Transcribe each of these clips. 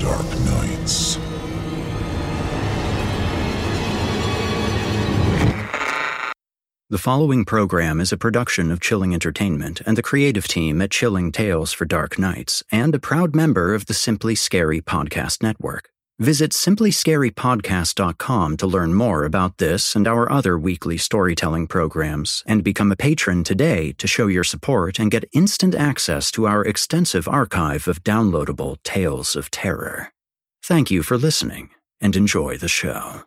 Dark Nights. The following program is a production of Chilling Entertainment and the creative team at Chilling Tales for Dark Nights, and a proud member of the Simply Scary Podcast Network. Visit simplyscarypodcast.com to learn more about this and our other weekly storytelling programs, and become a patron today to show your support and get instant access to our extensive archive of downloadable tales of terror. Thank you for listening, and enjoy the show.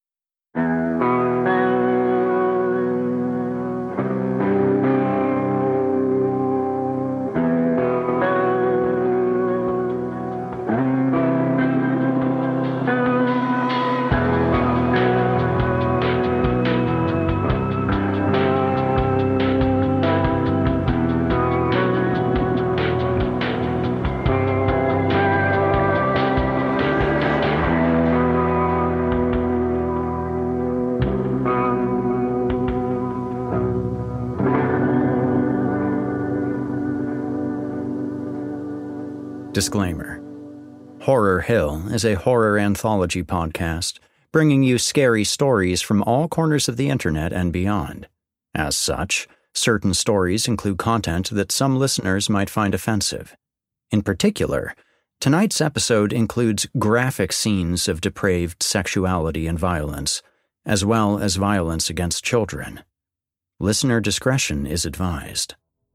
Disclaimer. Horror Hill is a horror anthology podcast, bringing you scary stories from all corners of the internet and beyond. As such, certain stories include content that some listeners might find offensive. In particular, tonight's episode includes graphic scenes of depraved sexuality and violence, as well as violence against children. Listener discretion is advised.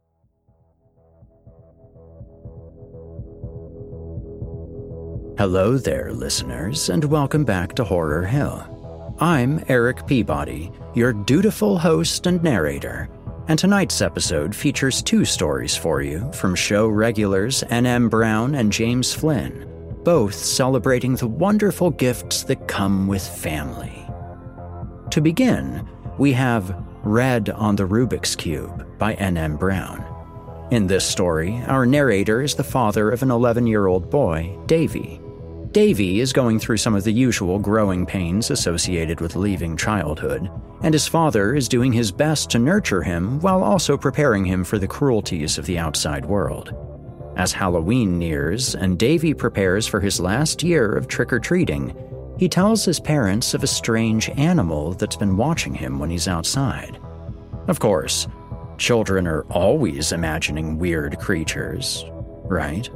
Hello there, listeners, and welcome back to Horror Hill. I'm Eric Peabody, your dutiful host and narrator, and tonight's episode features two stories for you from show regulars N.M. Brown and James Flynn, both celebrating the wonderful gifts that come with family. To begin, we have Red on the Rubik's Cube by N.M. Brown. In this story, our narrator is the father of an 11-year-old boy, Davy. Davy is going through some of the usual growing pains associated with leaving childhood, and his father is doing his best to nurture him while also preparing him for the cruelties of the outside world. As Halloween nears and Davy prepares for his last year of trick-or-treating, he tells his parents of a strange animal that's been watching him when he's outside. Of course, children are always imagining weird creatures, right?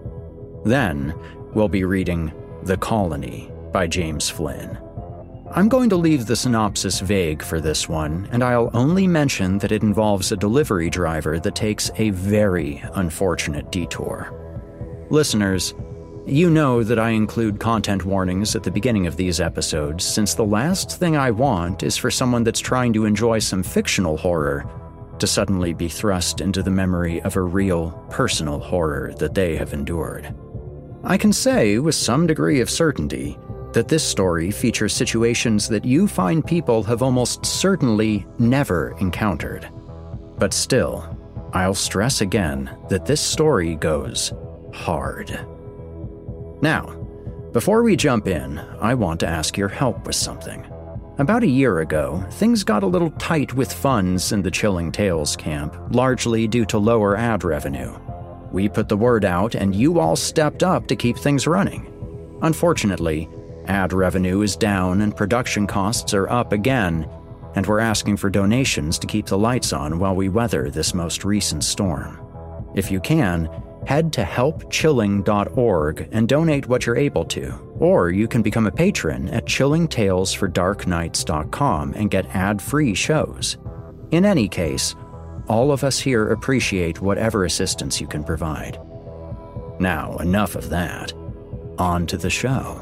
Then, we'll be reading The Colony by James Flynn. I'm going to leave the synopsis vague for this one, and I'll only mention that it involves a delivery driver that takes a very unfortunate detour. Listeners, you know that I include content warnings at the beginning of these episodes, since the last thing I want is for someone that's trying to enjoy some fictional horror to suddenly be thrust into the memory of a real, personal horror that they have endured. I can say with some degree of certainty that this story features situations that you fine people have almost certainly never encountered. But still, I'll stress again that this story goes hard. Now, before we jump in, I want to ask your help with something. About a year ago, things got a little tight with funds in the Chilling Tales camp, largely due to lower ad revenue. We put the word out and you all stepped up to keep things running. Unfortunately, ad revenue is down and production costs are up again, and we're asking for donations to keep the lights on while we weather this most recent storm. If you can, head to helpchilling.org and donate what you're able to, or you can become a patron at chillingtalesfordarknights.com and get ad-free shows. In any case, all of us here appreciate whatever assistance you can provide. Now, enough of that. On to the show.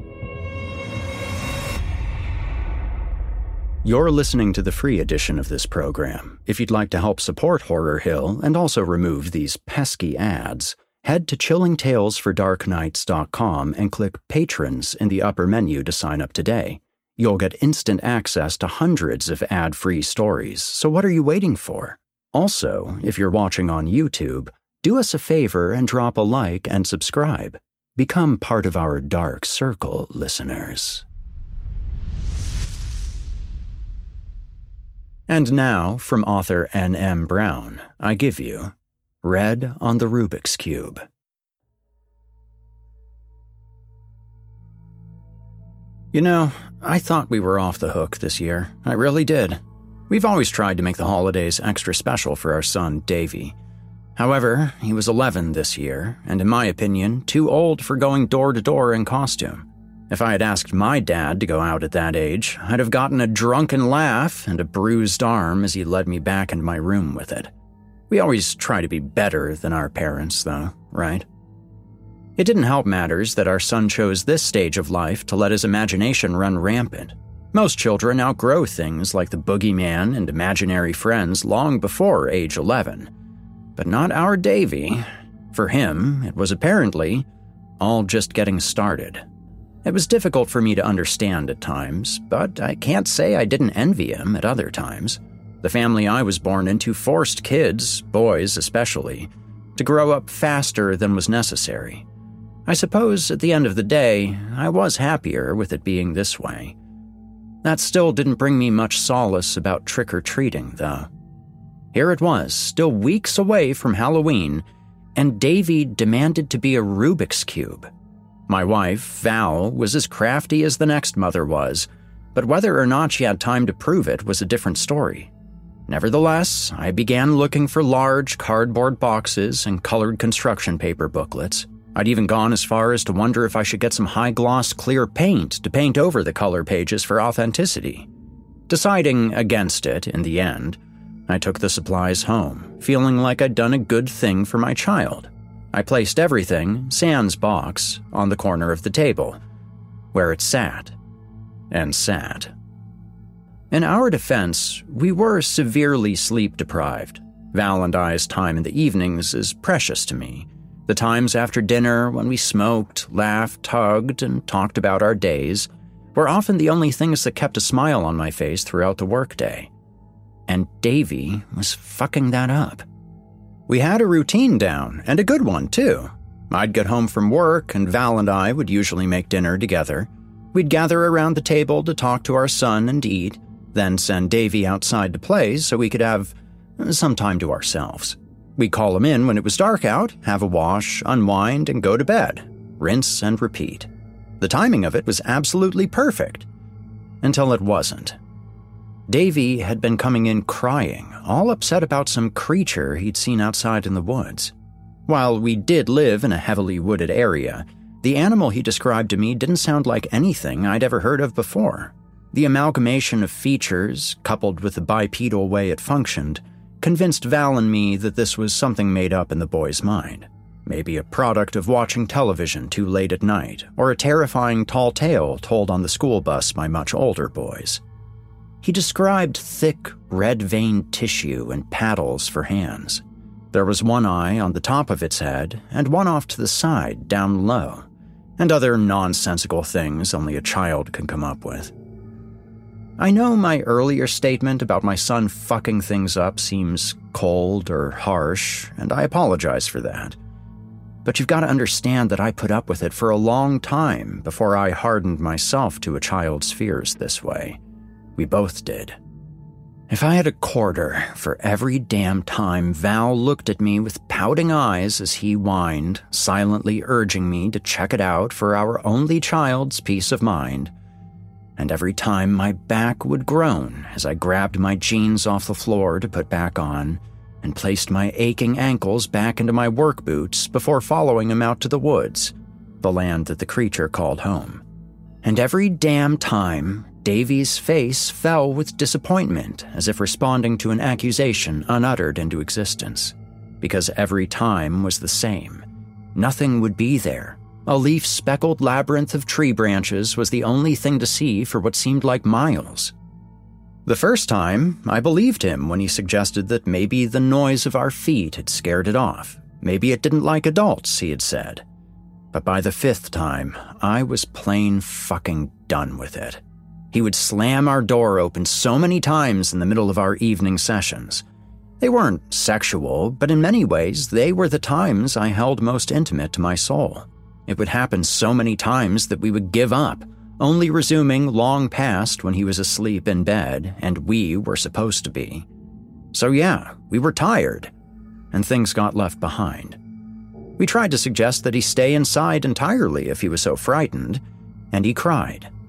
You're listening to the free edition of this program. If you'd like to help support Horror Hill and also remove these pesky ads, head to chillingtalesfordarknights.com and click Patrons in the upper menu to sign up today. You'll get instant access to hundreds of ad-free stories, so what are you waiting for? Also, if you're watching on YouTube, do us a favor and drop a like and subscribe. Become part of our dark circle, listeners. And now, from author N.M. Brown, I give you Red on the Rubik's Cube. You know, I thought we were off the hook this year. I really did. We've always tried to make the holidays extra special for our son, Davy. However, he was 11 this year, and in my opinion, too old for going door to door in costume. If I had asked my dad to go out at that age, I'd have gotten a drunken laugh and a bruised arm as he led me back into my room with it. We always try to be better than our parents, though, right? It didn't help matters that our son chose this stage of life to let his imagination run rampant. Most children outgrow things like the boogeyman and imaginary friends long before age 11. But not our Davy. For him, it was apparently all just getting started. It was difficult for me to understand at times, but I can't say I didn't envy him at other times. The family I was born into forced kids, boys especially, to grow up faster than was necessary. I suppose at the end of the day, I was happier with it being this way. That still didn't bring me much solace about trick-or-treating, though. Here it was, still weeks away from Halloween, and Davy demanded to be a Rubik's Cube. My wife, Val, was as crafty as the next mother was, but whether or not she had time to prove it was a different story. Nevertheless, I began looking for large cardboard boxes and colored construction paper booklets. I'd even gone as far as to wonder if I should get some high-gloss clear paint to paint over the color pages for authenticity. Deciding against it in the end, I took the supplies home, feeling like I'd done a good thing for my child. I placed everything, sans box, on the corner of the table, where it sat, and sat. In our defense, we were severely sleep-deprived. Val and I's time in the evenings is precious to me. The times after dinner when we smoked, laughed, hugged, and talked about our days were often the only things that kept a smile on my face throughout the workday. And Davy was fucking that up. We had a routine down, and a good one, too. I'd get home from work, and Val and I would usually make dinner together. We'd gather around the table to talk to our son and eat, then send Davy outside to play so we could have some time to ourselves. We'd call him in when it was dark out, have a wash, unwind, and go to bed. Rinse and repeat. The timing of it was absolutely perfect. Until it wasn't. Davy had been coming in crying, all upset about some creature he'd seen outside in the woods. While we did live in a heavily wooded area, the animal he described to me didn't sound like anything I'd ever heard of before. The amalgamation of features, coupled with the bipedal way it functioned, convinced Val and me that this was something made up in the boy's mind. Maybe a product of watching television too late at night, or a terrifying tall tale told on the school bus by much older boys. He described thick, red-veined tissue and paddles for hands. There was one eye on the top of its head, and one off to the side, down low, and other nonsensical things only a child can come up with. I know my earlier statement about my son fucking things up seems cold or harsh, and I apologize for that. But you've got to understand that I put up with it for a long time before I hardened myself to a child's fears this way. We both did. If I had a quarter for every damn time Val looked at me with pouting eyes as he whined, silently urging me to check it out for our only child's peace of mind, and every time my back would groan as I grabbed my jeans off the floor to put back on and placed my aching ankles back into my work boots before following him out to the woods, the land that the creature called home. And every damn time, Davy's face fell with disappointment as if responding to an accusation unuttered into existence. Because every time was the same. Nothing would be there. A leaf-speckled labyrinth of tree branches was the only thing to see for what seemed like miles. The first time, I believed him when he suggested that maybe the noise of our feet had scared it off. Maybe it didn't like adults, he had said. But by the fifth time, I was plain fucking done with it. He would slam our door open so many times in the middle of our evening sessions. They weren't sexual, but in many ways, they were the times I held most intimate to my soul. It would happen so many times that we would give up, only resuming long past when he was asleep in bed and we were supposed to be. So yeah, we were tired, and things got left behind. We tried to suggest that he stay inside entirely if he was so frightened, and he cried.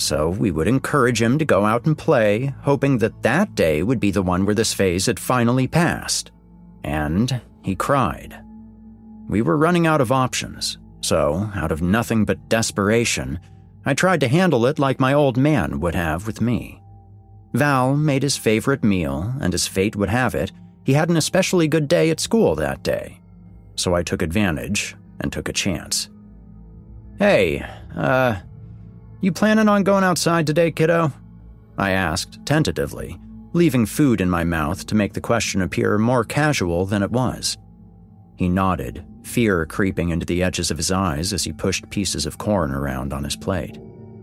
so we would encourage him to go out and play, hoping that that day would be the one where this phase had finally passed. And he cried. We were running out of options, so out of nothing but desperation, I tried to handle it like my old man would have with me. Val made his favorite meal, and as fate would have it, he had an especially good day at school that day. So I took advantage and took a chance. Hey, you planning on going outside today, kiddo? I asked tentatively, leaving food in my mouth to make the question appear more casual than it was. He nodded, fear creeping into the edges of his eyes as he pushed pieces of corn around on his plate.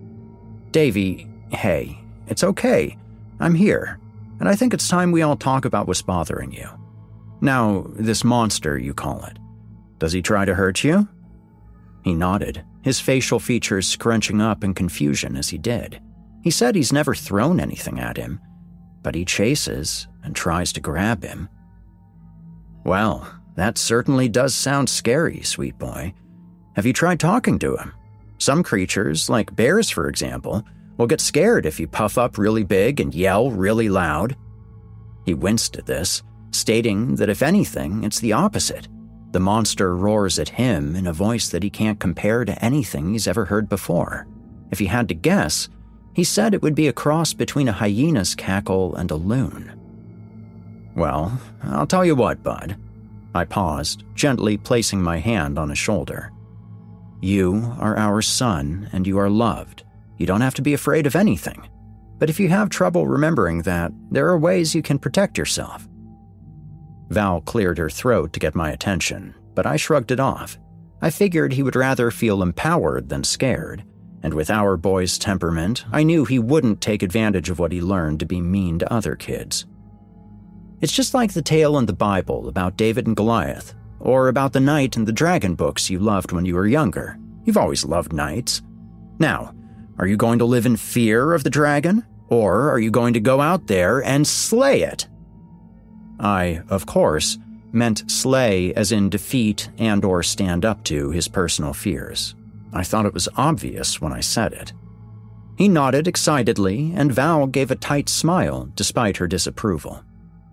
Davy, hey, it's okay. I'm here, and I think it's time we all talk about what's bothering you. Now, this monster, you call it. Does he try to hurt you? He nodded, his facial features scrunching up in confusion as he did. He said he's never thrown anything at him, but he chases and tries to grab him. Well, that certainly does sound scary, sweet boy. Have you tried talking to him? Some creatures, like bears for example, will get scared if you puff up really big and yell really loud. He winced at this, stating that if anything, it's the opposite. The monster roars at him in a voice that he can't compare to anything he's ever heard before. If he had to guess, he said it would be a cross between a hyena's cackle and a loon. Well, I'll tell you what, bud. I paused, gently placing my hand on his shoulder. You are our son, and you are loved. You don't have to be afraid of anything. But if you have trouble remembering that, there are ways you can protect yourself. Val cleared her throat to get my attention, but I shrugged it off. I figured he would rather feel empowered than scared, and with our boy's temperament, I knew he wouldn't take advantage of what he learned to be mean to other kids. It's just like the tale in the Bible about David and Goliath, or about the knight in the dragon books you loved when you were younger. You've always loved knights. Now, are you going to live in fear of the dragon, or are you going to go out there and slay it? I, of course, meant slay as in defeat and or stand up to his personal fears. I thought it was obvious when I said it. He nodded excitedly, and Val gave a tight smile despite her disapproval.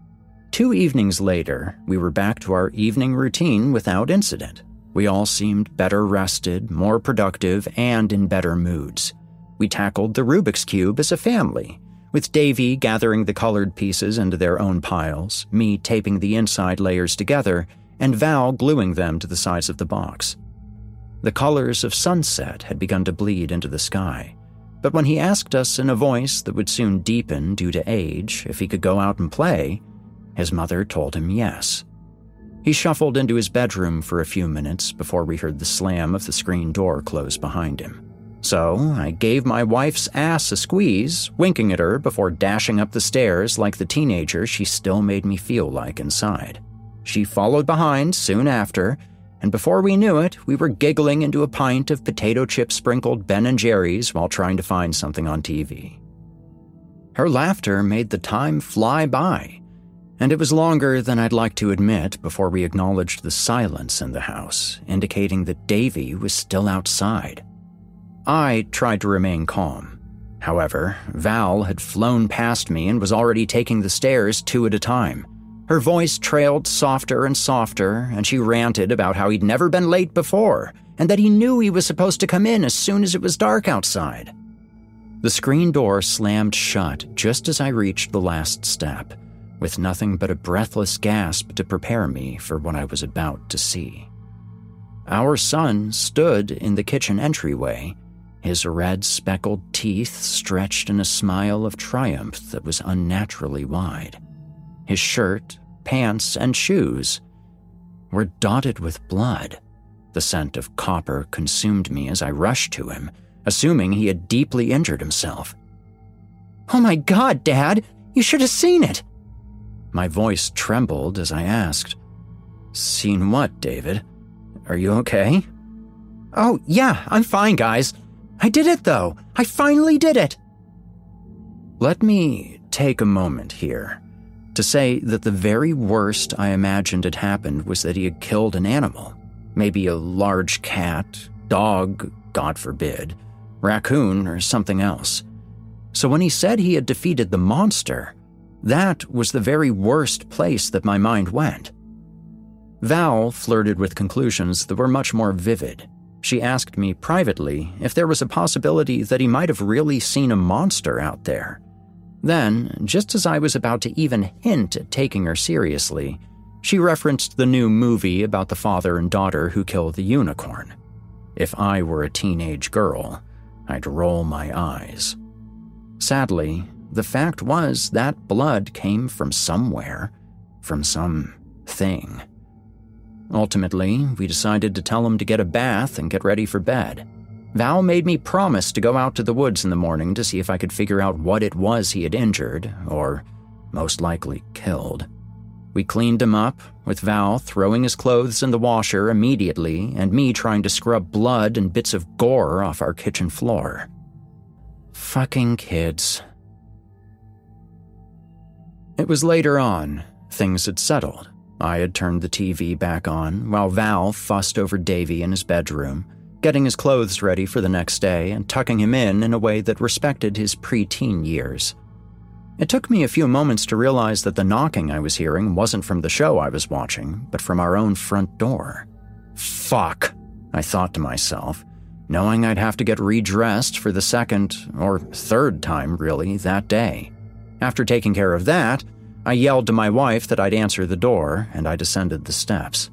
2 evenings later, we were back to our evening routine without incident. We all seemed better rested, more productive, and in better moods. We tackled the Rubik's Cube as a family, with Davy gathering the colored pieces into their own piles, me taping the inside layers together, and Val gluing them to the sides of the box. The colors of sunset had begun to bleed into the sky, but when he asked us in a voice that would soon deepen due to age if he could go out and play, his mother told him yes. He shuffled into his bedroom for a few minutes before we heard the slam of the screen door close behind him. So I gave my wife's ass a squeeze, winking at her before dashing up the stairs like the teenager she still made me feel like inside. She followed behind soon after, and before we knew it, we were giggling into a pint of potato chip-sprinkled Ben & Jerry's while trying to find something on TV. Her laughter made the time fly by, and it was longer than I'd like to admit before we acknowledged the silence in the house, indicating that Davy was still outside. I tried to remain calm. However, Val had flown past me and was already taking the stairs 2 at a time. Her voice trailed softer and softer, and she ranted about how he'd never been late before, and that he knew he was supposed to come in as soon as it was dark outside. The screen door slammed shut just as I reached the last step, with nothing but a breathless gasp to prepare me for what I was about to see. Our son stood in the kitchen entryway, his red speckled teeth stretched in a smile of triumph that was unnaturally wide. His shirt, pants, and shoes were dotted with blood. The scent of copper consumed me as I rushed to him, assuming he had deeply injured himself. "Oh my God, Dad! You should have seen it!" My voice trembled as I asked, "Seen what, David? Are you okay?" "Oh, yeah, I'm fine, guys. I did it, though. I finally did it." Let me take a moment here to say that the very worst I imagined had happened was that he had killed an animal, maybe a large cat, dog, God forbid, raccoon, or something else. So when he said he had defeated the monster, that was the very worst place that my mind went. Val flirted with conclusions that were much more vivid. She asked me privately if there was a possibility that he might have really seen a monster out there. Then, just as I was about to even hint at taking her seriously, she referenced the new movie about the father and daughter who kill the unicorn. If I were a teenage girl, I'd roll my eyes. Sadly, the fact was that blood came from somewhere, from some thing. Ultimately, we decided to tell him to get a bath and get ready for bed. Val made me promise to go out to the woods in the morning to see if I could figure out what it was he had injured, or most likely killed. We cleaned him up, with Val throwing his clothes in the washer immediately and me trying to scrub blood and bits of gore off our kitchen floor. Fucking kids. It was later on. Things had settled. I had turned the TV back on while Val fussed over Davy in his bedroom, getting his clothes ready for the next day and tucking him in a way that respected his preteen years. It took me a few moments to realize that the knocking I was hearing wasn't from the show I was watching, but from our own front door. Fuck, I thought to myself, knowing I'd have to get redressed for the second, or third time really, that day. After taking care of that, I yelled to my wife that I'd answer the door, and I descended the steps.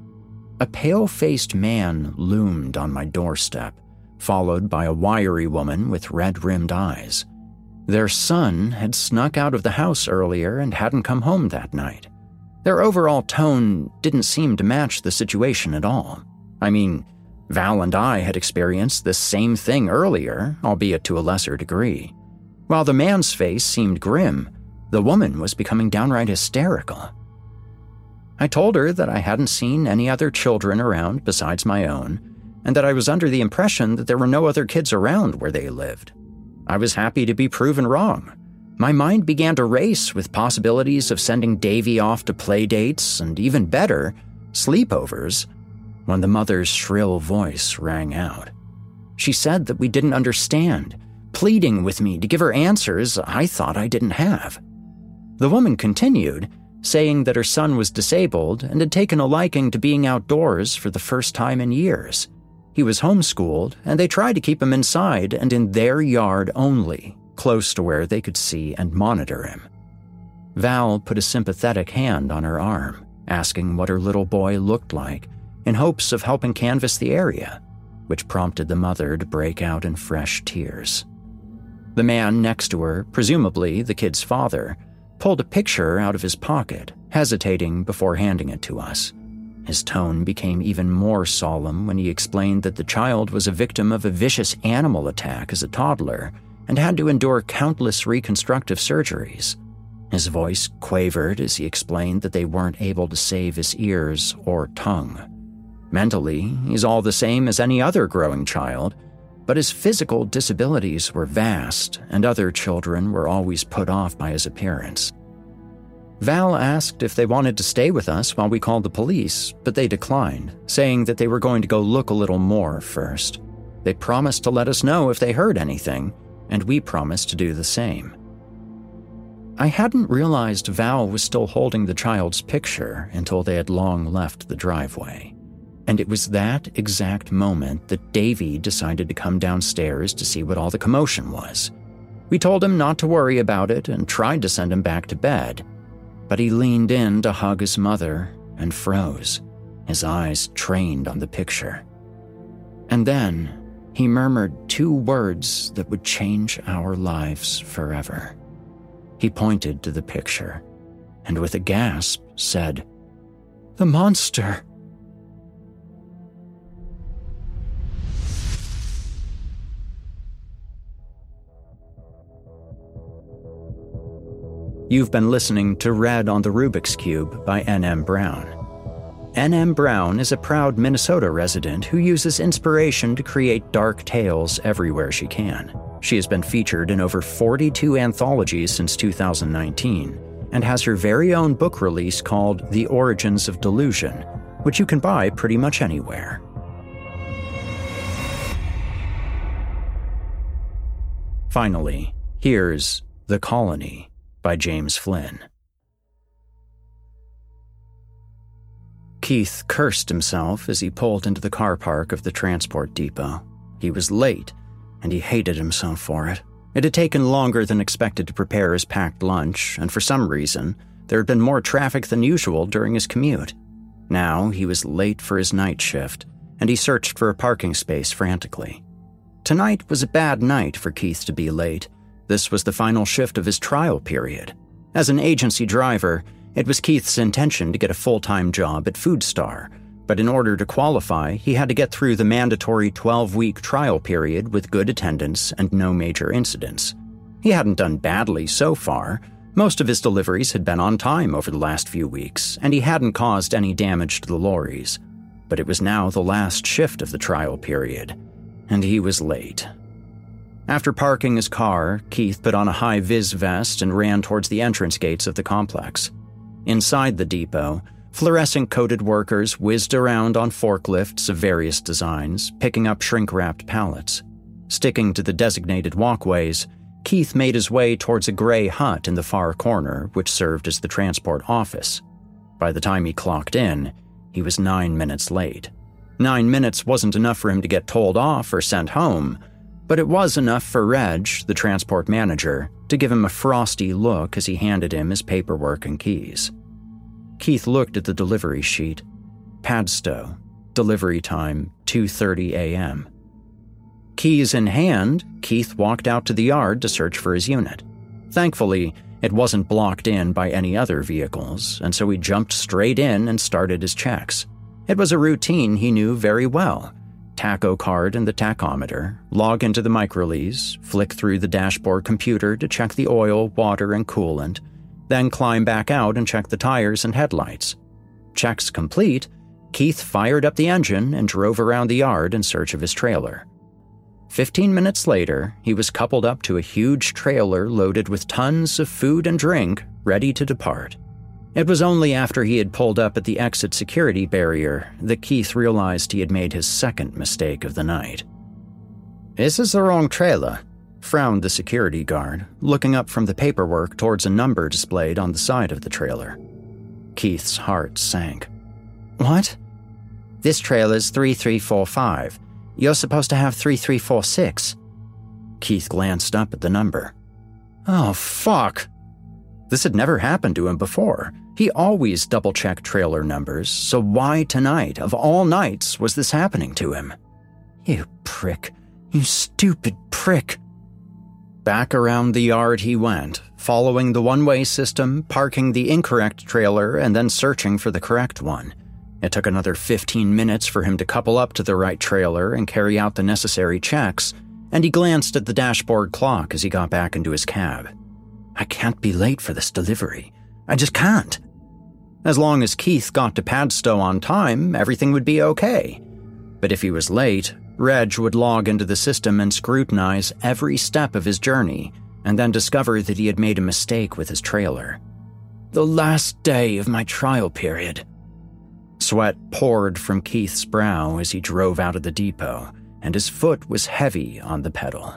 A pale-faced man loomed on my doorstep, followed by a wiry woman with red-rimmed eyes. Their son had snuck out of the house earlier and hadn't come home that night. Their overall tone didn't seem to match the situation at all. I mean, Val and I had experienced the same thing earlier, albeit to a lesser degree. While the man's face seemed grim, the woman was becoming downright hysterical. I told her that I hadn't seen any other children around besides my own, and that I was under the impression that there were no other kids around where they lived. I was happy to be proven wrong. My mind began to race with possibilities of sending Davy off to play dates and, even better, sleepovers, when the mother's shrill voice rang out. She said that we didn't understand, pleading with me to give her answers I thought I didn't have. The woman continued, saying that her son was disabled and had taken a liking to being outdoors for the first time in years. He was homeschooled, and they tried to keep him inside and in their yard only, close to where they could see and monitor him. Val put a sympathetic hand on her arm, asking what her little boy looked like, in hopes of helping canvass the area, which prompted the mother to break out in fresh tears. The man next to her, presumably the kid's father, pulled a picture out of his pocket, hesitating before handing it to us. His tone became even more solemn when he explained that the child was a victim of a vicious animal attack as a toddler and had to endure countless reconstructive surgeries. His voice quavered as he explained that they weren't able to save his ears or tongue. Mentally, he's all the same as any other growing child, but his physical disabilities were vast, and other children were always put off by his appearance. Val asked if they wanted to stay with us while we called the police, but they declined, saying that they were going to go look a little more first. They promised to let us know if they heard anything, and we promised to do the same. I hadn't realized Val was still holding the child's picture until they had long left the driveway. And it was that exact moment that Davy decided to come downstairs to see what all the commotion was. We told him not to worry about it and tried to send him back to bed, but he leaned in to hug his mother and froze, his eyes trained on the picture. And then he murmured two words that would change our lives forever. He pointed to the picture and with a gasp said, "The monster!" You've been listening to Red on the Rubik's Cube by N.M. Brown. N.M. Brown is a proud Minnesota resident who uses inspiration to create dark tales everywhere she can. She has been featured in over 42 anthologies since 2019 and has her very own book release called The Origins of Delusion, which you can buy pretty much anywhere. Finally, here's The Colony by James Flynn. Keith cursed himself as he pulled into the car park of the transport depot. He was late, and he hated himself for it. It had taken longer than expected to prepare his packed lunch, and for some reason, there had been more traffic than usual during his commute. Now he was late for his night shift, and he searched for a parking space frantically. Tonight was a bad night for Keith to be late. This was the final shift of his trial period. As an agency driver, it was Keith's intention to get a full-time job at Foodstar, but in order to qualify, he had to get through the mandatory 12-week trial period with good attendance and no major incidents. He hadn't done badly so far. Most of his deliveries had been on time over the last few weeks, and he hadn't caused any damage to the lorries. But it was now the last shift of the trial period, and he was late. After parking his car, Keith put on a high-vis vest and ran towards the entrance gates of the complex. Inside the depot, fluorescent-coated workers whizzed around on forklifts of various designs, picking up shrink-wrapped pallets. Sticking to the designated walkways, Keith made his way towards a gray hut in the far corner, which served as the transport office. By the time he clocked in, he was 9 minutes late. 9 minutes wasn't enough for him to get told off or sent home, but it was enough for Reg, the transport manager, to give him a frosty look as he handed him his paperwork and keys. Keith looked at the delivery sheet. Padstow, delivery time 2:30 a.m. Keys in hand, Keith walked out to the yard to search for his unit. Thankfully, it wasn't blocked in by any other vehicles, and so he jumped straight in and started his checks. It was a routine he knew very well. Tacho card and the tachometer, log into the microlease, flick through the dashboard computer to check the oil, water, and coolant, then climb back out and check the tires and headlights. Checks complete, Keith fired up the engine and drove around the yard in search of his trailer. 15 minutes later, he was coupled up to a huge trailer loaded with tons of food and drink, ready to depart. It was only after he had pulled up at the exit security barrier that Keith realized he had made his second mistake of the night. "This is the wrong trailer," frowned the security guard, looking up from the paperwork towards a number displayed on the side of the trailer. Keith's heart sank. "What?" "This trailer's 3345. You're supposed to have 3346. Keith glanced up at the number. "Oh, fuck." This had never happened to him before. He always double-checked trailer numbers, so why tonight, of all nights, was this happening to him? "You prick. You stupid prick." Back around the yard he went, following the one-way system, parking the incorrect trailer, and then searching for the correct one. It took another 15 minutes for him to couple up to the right trailer and carry out the necessary checks, and he glanced at the dashboard clock as he got back into his cab. "I can't be late for this delivery. I just can't." As long as Keith got to Padstow on time, everything would be okay. But if he was late, Reg would log into the system and scrutinize every step of his journey, and then discover that he had made a mistake with his trailer. The last day of my trial period. Sweat poured from Keith's brow as he drove out of the depot, and his foot was heavy on the pedal.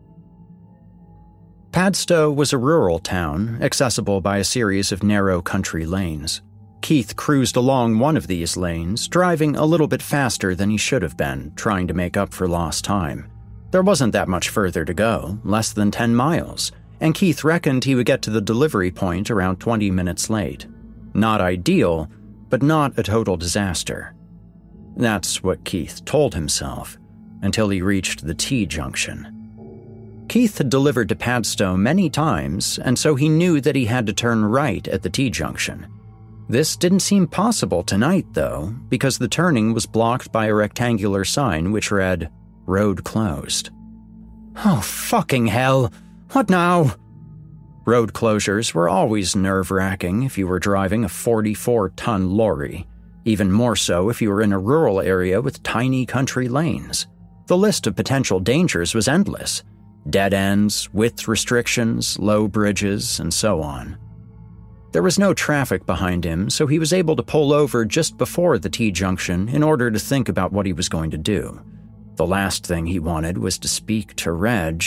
Padstow was a rural town, accessible by a series of narrow country lanes. Keith cruised along one of these lanes, driving a little bit faster than he should have been, trying to make up for lost time. There wasn't that much further to go, less than 10 miles, and Keith reckoned he would get to the delivery point around 20 minutes late. Not ideal, but not a total disaster. That's what Keith told himself, until he reached the T-junction. Keith had delivered to Padstow many times, and so he knew that he had to turn right at the T-junction. This didn't seem possible tonight, though, because the turning was blocked by a rectangular sign which read, "Road closed." Oh, fucking hell! What now? Road closures were always nerve-wracking if you were driving a 44-ton lorry, even more so if you were in a rural area with tiny country lanes. The list of potential dangers was endless. Dead ends, width restrictions, low bridges, and so on. There was no traffic behind him, so he was able to pull over just before the T-junction in order to think about what he was going to do. The last thing he wanted was to speak to Reg,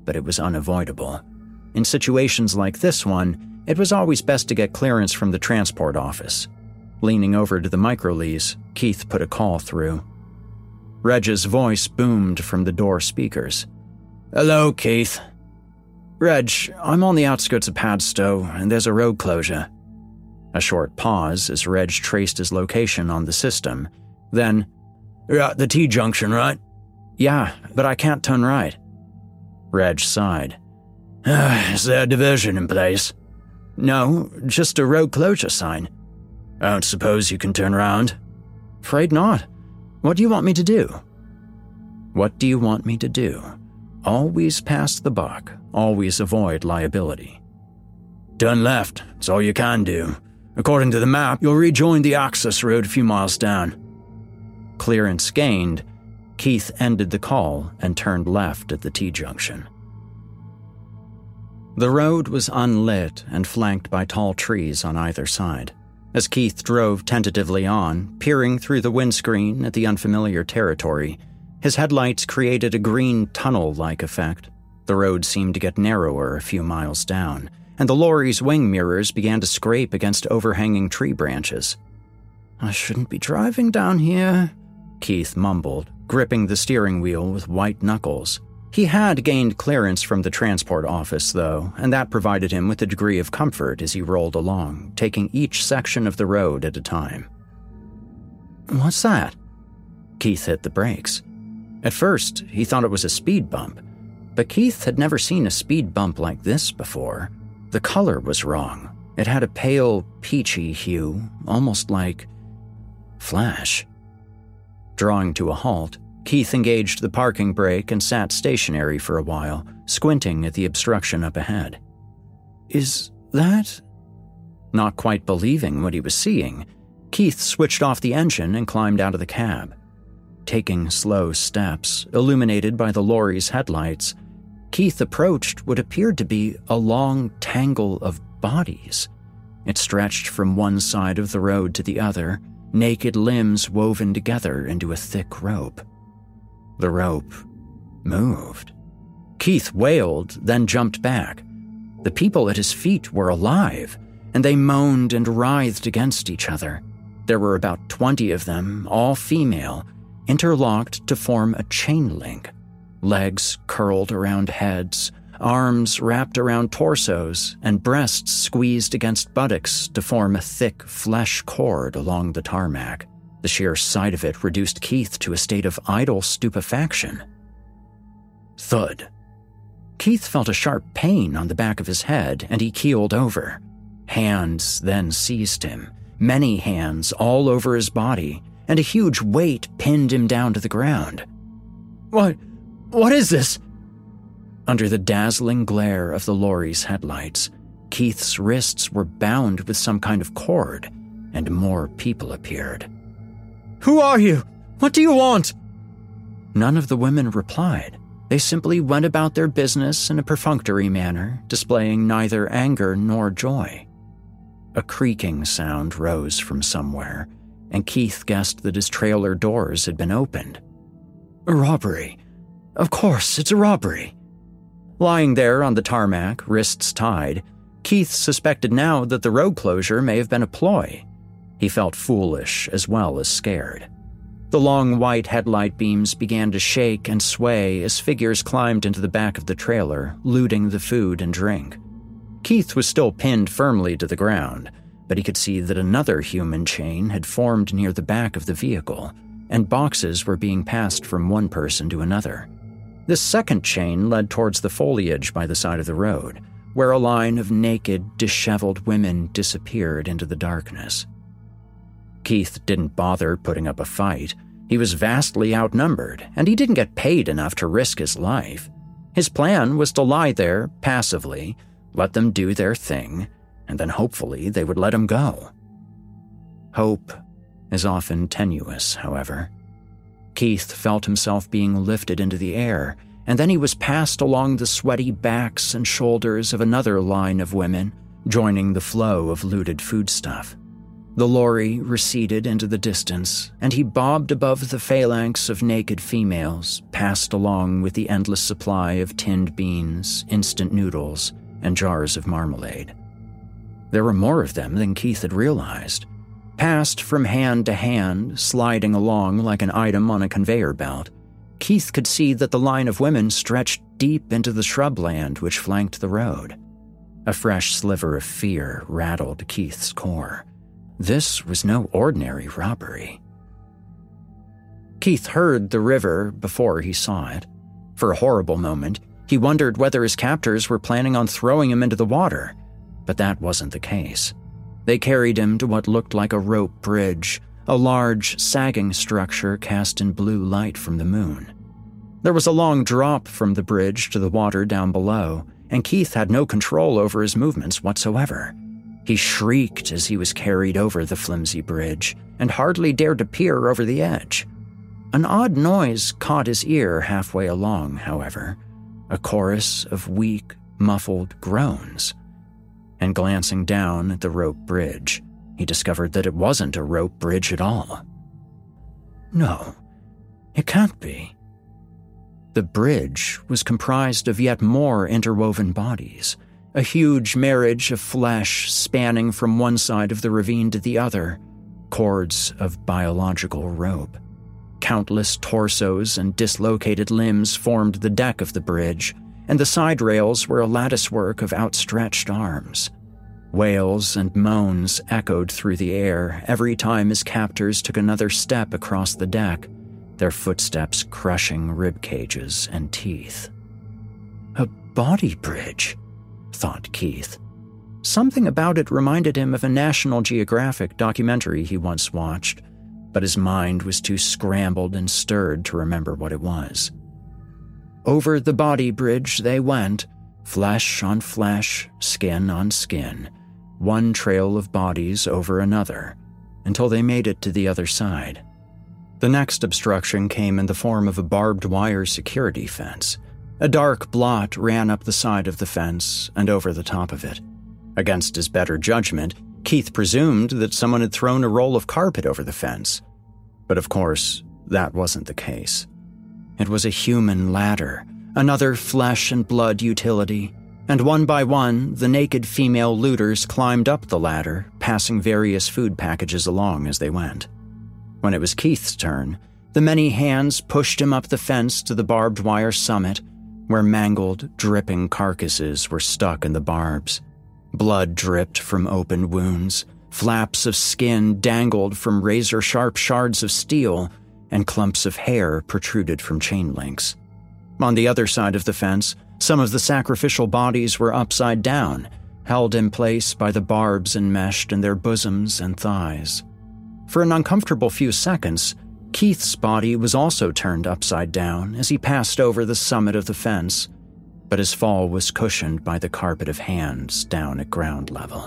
but it was unavoidable. In situations like this one, it was always best to get clearance from the transport office. Leaning over to the microlease, Keith put a call through. Reg's voice boomed from the door speakers. "Hello, Keith. Reg, I'm on the outskirts of Padstow, and there's a road closure." A short pause as Reg traced his location on the system. Then, "You're at the T-junction, right?" "Yeah, but I can't turn right." Reg sighed. "Is there a diversion in place?" "No, just a road closure sign." "I don't suppose you can turn around?" "Afraid not. What do you want me to do?" What do you want me to do? Always pass the buck, always avoid liability. "Turn left, that's all you can do. According to the map, you'll rejoin the access road a few miles down." Clearance gained, Keith ended the call and turned left at the T-junction. The road was unlit and flanked by tall trees on either side. As Keith drove tentatively on, peering through the windscreen at the unfamiliar territory, his headlights created a green tunnel-like effect. The road seemed to get narrower a few miles down, and the lorry's wing mirrors began to scrape against overhanging tree branches. "I shouldn't be driving down here," Keith mumbled, gripping the steering wheel with white knuckles. He had gained clearance from the transport office, though, and that provided him with a degree of comfort as he rolled along, taking each section of the road at a time. "What's that?" Keith hit the brakes. At first, he thought it was a speed bump, but Keith had never seen a speed bump like this before. The color was wrong. It had a pale, peachy hue, almost like flesh. Drawing to a halt, Keith engaged the parking brake and sat stationary for a while, squinting at the obstruction up ahead. "Is that—" Not quite believing what he was seeing, Keith switched off the engine and climbed out of the cab. Taking slow steps, illuminated by the lorry's headlights, Keith approached what appeared to be a long tangle of bodies. It stretched from one side of the road to the other, naked limbs woven together into a thick rope. The rope moved. Keith wailed, then jumped back. The people at his feet were alive, and they moaned and writhed against each other. There were about 20 of them, all female, interlocked to form a chain link. Legs curled around heads, arms wrapped around torsos, and breasts squeezed against buttocks to form a thick flesh cord along the tarmac. The sheer sight of it reduced Keith to a state of idle stupefaction. Thud. Keith felt a sharp pain on the back of his head, and he keeled over. Hands then seized him, many hands all over his body, and a huge weight pinned him down to the ground. What is this?" Under the dazzling glare of the lorry's headlights, Keith's wrists were bound with some kind of cord, and more people appeared. "Who are you? What do you want?" None of the women replied. They simply went about their business in a perfunctory manner, displaying neither anger nor joy. A creaking sound rose from somewhere, and Keith guessed that his trailer doors had been opened. "A robbery. Of course, it's a robbery." Lying there on the tarmac, wrists tied, Keith suspected now that the road closure may have been a ploy. He felt foolish as well as scared. The long white headlight beams began to shake and sway as figures climbed into the back of the trailer, looting the food and drink. Keith was still pinned firmly to the ground, but he could see that another human chain had formed near the back of the vehicle, and boxes were being passed from one person to another. This second chain led towards the foliage by the side of the road, where a line of naked, disheveled women disappeared into the darkness. Keith didn't bother putting up a fight. He was vastly outnumbered, and he didn't get paid enough to risk his life. His plan was to lie there passively, let them do their thing, and then hopefully they would let him go. Hope is often tenuous, however. Keith felt himself being lifted into the air, and then he was passed along the sweaty backs and shoulders of another line of women, joining the flow of looted foodstuff. The lorry receded into the distance, and he bobbed above the phalanx of naked females, passed along with the endless supply of tinned beans, instant noodles, and jars of marmalade. There were more of them than Keith had realized. Passed from hand to hand, sliding along like an item on a conveyor belt, Keith could see that the line of women stretched deep into the shrubland which flanked the road. A fresh sliver of fear rattled Keith's core. This was no ordinary robbery. Keith heard the river before he saw it. For a horrible moment, he wondered whether his captors were planning on throwing him into the water, but that wasn't the case. They carried him to what looked like a rope bridge, a large, sagging structure cast in blue light from the moon. There was a long drop from the bridge to the water down below, and Keith had no control over his movements whatsoever. He shrieked as he was carried over the flimsy bridge and hardly dared to peer over the edge. An odd noise caught his ear halfway along, however, a chorus of weak, muffled groans. And glancing down at the rope bridge, he discovered that it wasn't a rope bridge at all. No, it can't be. The bridge was comprised of yet more interwoven bodies, a huge marriage of flesh spanning from one side of the ravine to the other, cords of biological rope. Countless torsos and dislocated limbs formed the deck of the bridge, and the side rails were a latticework of outstretched arms. Wails and moans echoed through the air every time his captors took another step across the deck, their footsteps crushing rib cages and teeth. A body bridge, thought Keith. Something about it reminded him of a National Geographic documentary he once watched, but his mind was too scrambled and stirred to remember what it was. Over the body bridge they went, flesh on flesh, skin on skin, one trail of bodies over another, until they made it to the other side. The next obstruction came in the form of a barbed wire security fence. A dark blot ran up the side of the fence and over the top of it. Against his better judgment, Keith presumed that someone had thrown a roll of carpet over the fence. But of course, that wasn't the case. It was a human ladder, another flesh and blood utility, and one by one, the naked female looters climbed up the ladder, passing various food packages along as they went. When it was Keith's turn, the many hands pushed him up the fence to the barbed wire summit, where mangled, dripping carcasses were stuck in the barbs. Blood dripped from open wounds, flaps of skin dangled from razor-sharp shards of steel, and clumps of hair protruded from chain links. On the other side of the fence, some of the sacrificial bodies were upside down, held in place by the barbs enmeshed in their bosoms and thighs. For an uncomfortable few seconds, Keith's body was also turned upside down as he passed over the summit of the fence, but his fall was cushioned by the carpet of hands down at ground level.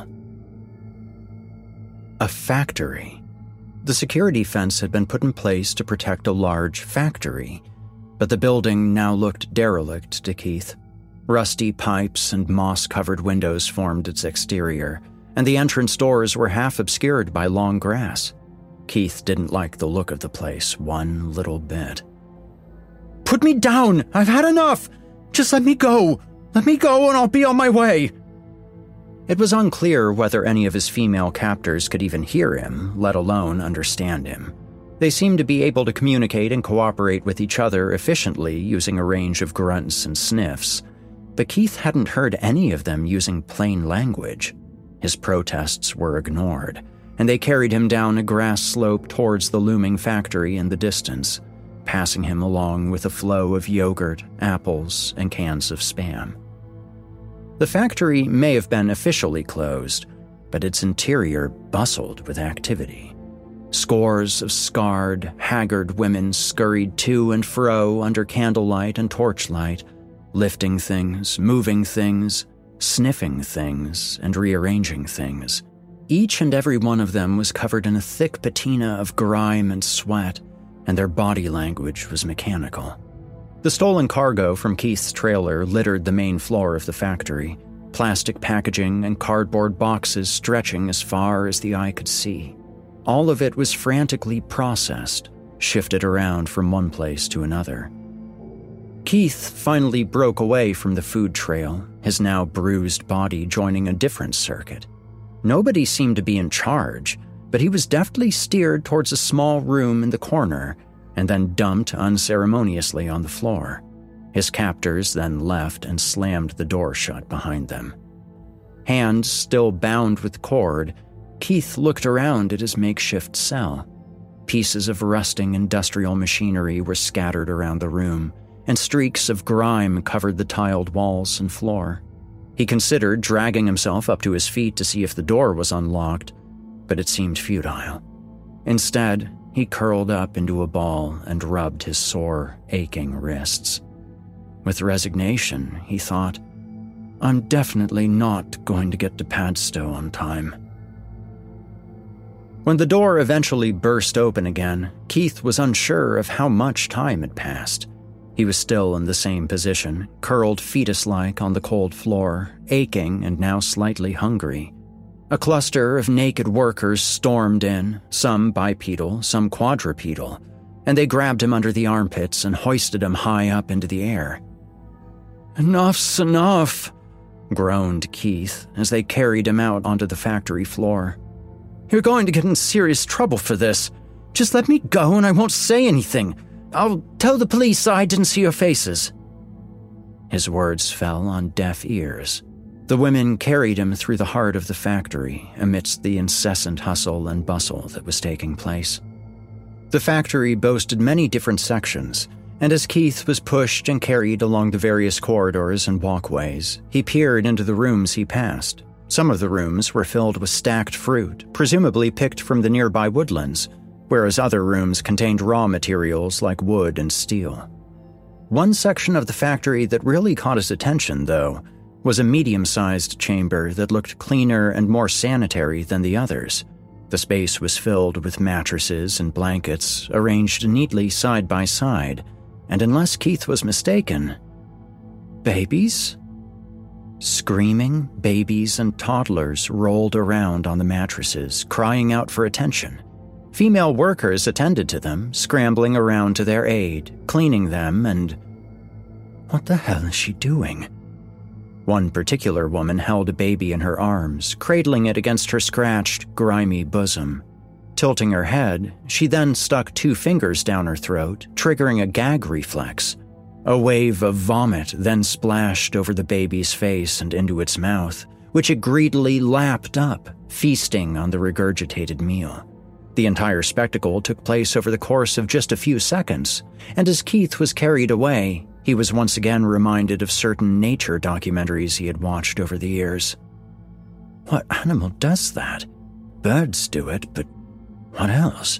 A factory. The security fence had been put in place to protect a large factory, but the building now looked derelict to Keith. Rusty pipes and moss-covered windows formed its exterior, and the entrance doors were half obscured by long grass. Keith didn't like the look of the place one little bit. "Put me down! I've had enough! Just let me go! Let me go and I'll be on my way!" It was unclear whether any of his female captors could even hear him, let alone understand him. They seemed to be able to communicate and cooperate with each other efficiently using a range of grunts and sniffs, but Keith hadn't heard any of them using plain language. His protests were ignored, and they carried him down a grass slope towards the looming factory in the distance, passing him along with a flow of yogurt, apples, and cans of Spam. The factory may have been officially closed, but its interior bustled with activity. Scores of scarred, haggard women scurried to and fro under candlelight and torchlight, lifting things, moving things, sniffing things, and rearranging things. Each and every one of them was covered in a thick patina of grime and sweat, and their body language was mechanical. The stolen cargo from Keith's trailer littered the main floor of the factory, plastic packaging and cardboard boxes stretching as far as the eye could see. All of it was frantically processed, shifted around from one place to another. Keith finally broke away from the food trail, his now bruised body joining a different circuit. Nobody seemed to be in charge, but he was deftly steered towards a small room in the corner and then dumped unceremoniously on the floor. His captors then left and slammed the door shut behind them. Hands still bound with cord, Keith looked around at his makeshift cell. Pieces of rusting industrial machinery were scattered around the room, and streaks of grime covered the tiled walls and floor. He considered dragging himself up to his feet to see if the door was unlocked, but it seemed futile. Instead, he curled up into a ball and rubbed his sore, aching wrists. With resignation, he thought, "I'm definitely not going to get to Padstow on time." When the door eventually burst open again, Keith was unsure of how much time had passed. He was still in the same position, curled fetus-like on the cold floor, aching and now slightly hungry. A cluster of naked workers stormed in, some bipedal, some quadrupedal, and they grabbed him under the armpits and hoisted him high up into the air. "Enough's enough," groaned Keith as they carried him out onto the factory floor. "You're going to get in serious trouble for this. Just let me go and I won't say anything. I'll tell the police I didn't see your faces." His words fell on deaf ears. The women carried him through the heart of the factory amidst the incessant hustle and bustle that was taking place. The factory boasted many different sections, and as Keith was pushed and carried along the various corridors and walkways, he peered into the rooms he passed. Some of the rooms were filled with stacked fruit, presumably picked from the nearby woodlands, whereas other rooms contained raw materials like wood and steel. One section of the factory that really caught his attention, though, was a medium-sized chamber that looked cleaner and more sanitary than the others. The space was filled with mattresses and blankets arranged neatly side by side, and unless Keith was mistaken, babies? Screaming babies and toddlers rolled around on the mattresses, crying out for attention. Female workers attended to them, scrambling around to their aid, cleaning them, and... what the hell is she doing? One particular woman held a baby in her arms, cradling it against her scratched, grimy bosom. Tilting her head, she then stuck 2 fingers down her throat, triggering a gag reflex. A wave of vomit then splashed over the baby's face and into its mouth, which it greedily lapped up, feasting on the regurgitated meal. The entire spectacle took place over the course of just a few seconds, and as Keith was carried away, he was once again reminded of certain nature documentaries he had watched over the years. What animal does that? Birds do it, but what else?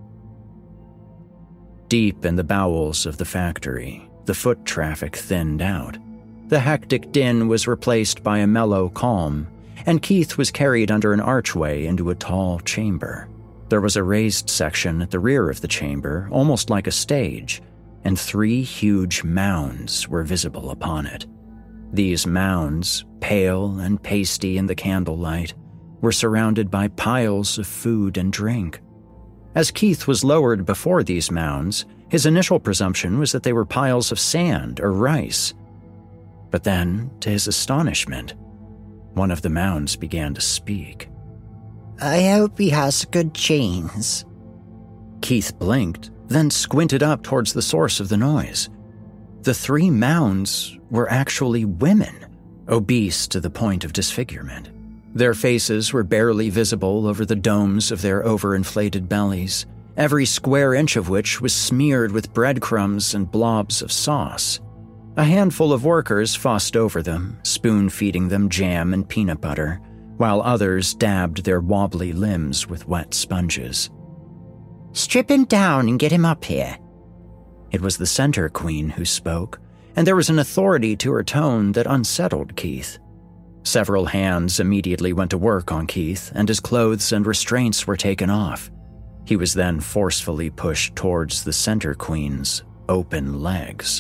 Deep in the bowels of the factory, the foot traffic thinned out. The hectic din was replaced by a mellow calm, and Keith was carried under an archway into a tall chamber. There was a raised section at the rear of the chamber, almost like a stage, and 3 huge mounds were visible upon it. These mounds, pale and pasty in the candlelight, were surrounded by piles of food and drink. As Keith was lowered before these mounds, his initial presumption was that they were piles of sand or rice. But then, to his astonishment, one of the mounds began to speak. "I hope he has good chains." Keith blinked, then squinted up towards the source of the noise. The 3 mounds were actually women, obese to the point of disfigurement. Their faces were barely visible over the domes of their overinflated bellies, every square inch of which was smeared with breadcrumbs and blobs of sauce. A handful of workers fussed over them, spoon-feeding them jam and peanut butter, while others dabbed their wobbly limbs with wet sponges. "Strip him down and get him up here." It was the Center Queen who spoke, and there was an authority to her tone that unsettled Keith. Several hands immediately went to work on Keith, and his clothes and restraints were taken off. He was then forcefully pushed towards the Center Queen's open legs.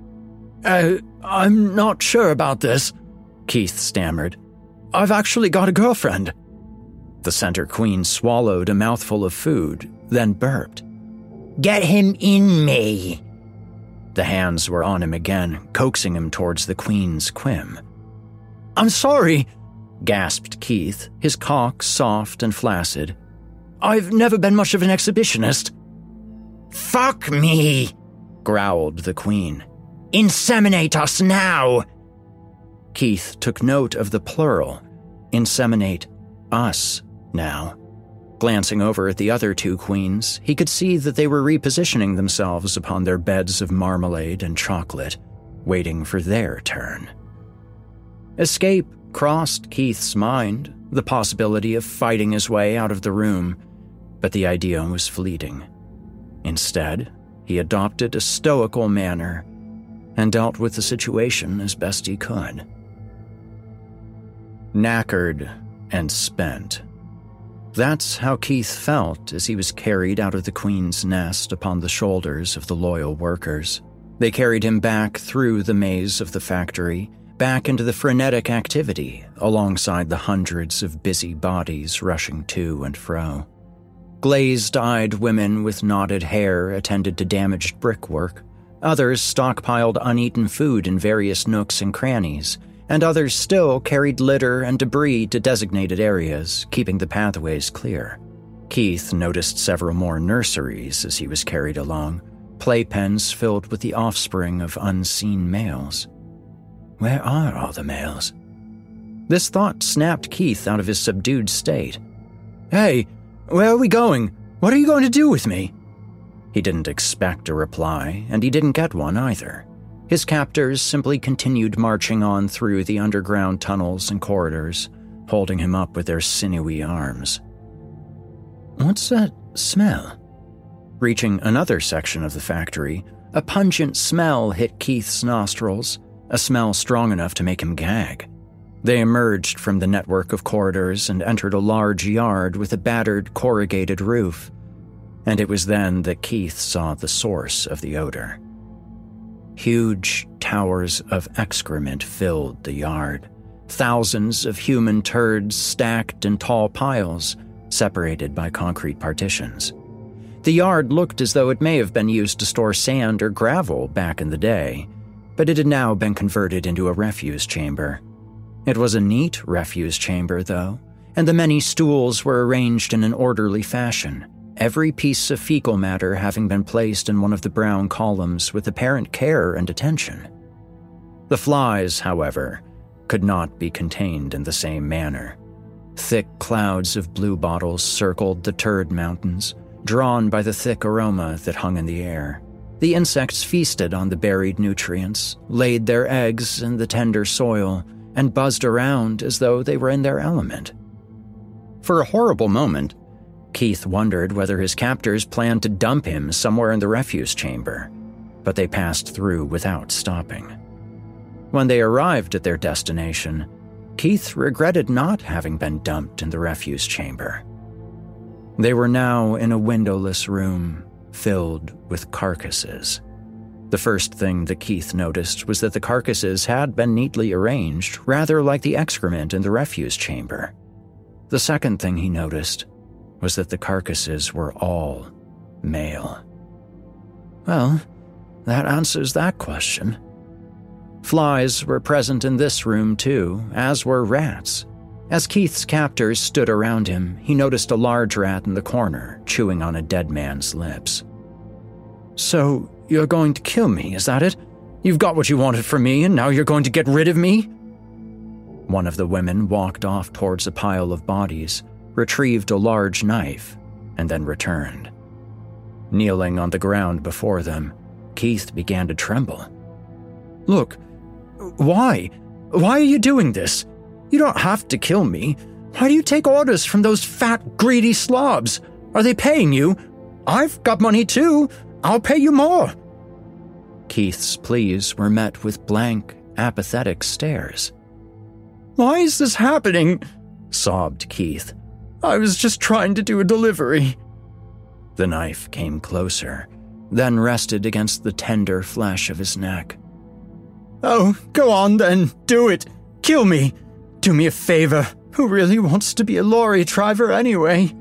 I'm not sure about this," Keith stammered. "I've actually got a girlfriend." The center queen swallowed a mouthful of food, then burped. Get him in me. The hands were on him again, coaxing him towards the queen's quim. I'm sorry, gasped Keith, his cock soft and flaccid. I've never been much of an exhibitionist. Fuck me, growled the queen. Inseminate us now. Keith took note of the plural. Inseminate us now. Glancing over at the other two queens, he could see that they were repositioning themselves upon their beds of marmalade and chocolate, waiting for their turn. Escape crossed Keith's mind, the possibility of fighting his way out of the room, but the idea was fleeting. Instead, he adopted a stoical manner and dealt with the situation as best he could. Knackered and spent. That's how Keith felt as he was carried out of the queen's nest upon the shoulders of the loyal workers. They carried him back through the maze of the factory, back into the frenetic activity alongside the hundreds of busy bodies rushing to and fro. Glazed-eyed women with knotted hair attended to damaged brickwork. Others stockpiled uneaten food in various nooks and crannies, and others still carried litter and debris to designated areas, keeping the pathways clear. Keith noticed several more nurseries as he was carried along, playpens filled with the offspring of unseen males. Where are all the males? This thought snapped Keith out of his subdued state. Hey, where are we going? What are you going to do with me? He didn't expect a reply, and he didn't get one either. His captors simply continued marching on through the underground tunnels and corridors, holding him up with their sinewy arms. What's that smell? Reaching another section of the factory, a pungent smell hit Keith's nostrils, a smell strong enough to make him gag. They emerged from the network of corridors and entered a large yard with a battered, corrugated roof, and it was then that Keith saw the source of the odor. Huge towers of excrement filled the yard, thousands of human turds stacked in tall piles, separated by concrete partitions. The yard looked as though it may have been used to store sand or gravel back in the day, but it had now been converted into a refuse chamber. It was a neat refuse chamber, though, and the many stools were arranged in an orderly fashion, every piece of fecal matter having been placed in one of the brown columns with apparent care and attention. The flies, however, could not be contained in the same manner. Thick clouds of bluebottles circled the turd mountains, drawn by the thick aroma that hung in the air. The insects feasted on the buried nutrients, laid their eggs in the tender soil, and buzzed around as though they were in their element. For a horrible moment, Keith wondered whether his captors planned to dump him somewhere in the refuse chamber, but they passed through without stopping. When they arrived at their destination, Keith regretted not having been dumped in the refuse chamber. They were now in a windowless room filled with carcasses. The first thing that Keith noticed was that the carcasses had been neatly arranged, rather like the excrement in the refuse chamber. The second thing he noticed was that the carcasses were all male. Well, that answers that question. Flies were present in this room too, as were rats. As Keith's captors stood around him, he noticed a large rat in the corner, chewing on a dead man's lips. So, you're going to kill me, is that it? You've got what you wanted from me, and now you're going to get rid of me? One of the women walked off towards a pile of bodies, retrieved a large knife, and then returned. Kneeling on the ground before them, Keith began to tremble. Look, why? Why are you doing this? You don't have to kill me. Why do you take orders from those fat, greedy slobs? Are they paying you? I've got money too. I'll pay you more. Keith's pleas were met with blank, apathetic stares. Why is this happening? Sobbed Keith. I was just trying to do a delivery. The knife came closer, then rested against the tender flesh of his neck. Oh, go on then. Do it. Kill me. Do me a favor. Who really wants to be a lorry driver anyway?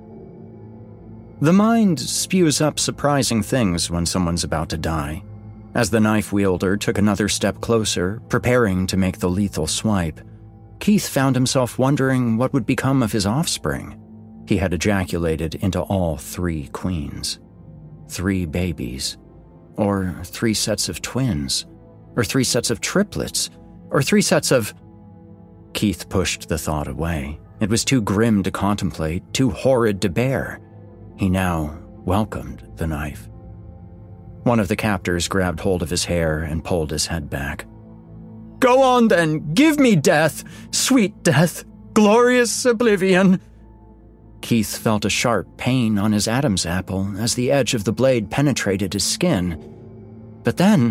The mind spews up surprising things when someone's about to die. As the knife wielder took another step closer, preparing to make the lethal swipe, Keith found himself wondering what would become of his offspring. He had ejaculated into all 3 queens. 3 babies. Or 3 sets of twins. Or 3 sets of triplets. Or 3 sets of... Keith pushed the thought away. It was too grim to contemplate, too horrid to bear. He now welcomed the knife. One of the captors grabbed hold of his hair and pulled his head back. Go on then, give me death, sweet death, glorious oblivion. Keith felt a sharp pain on his Adam's apple as the edge of the blade penetrated his skin. But then,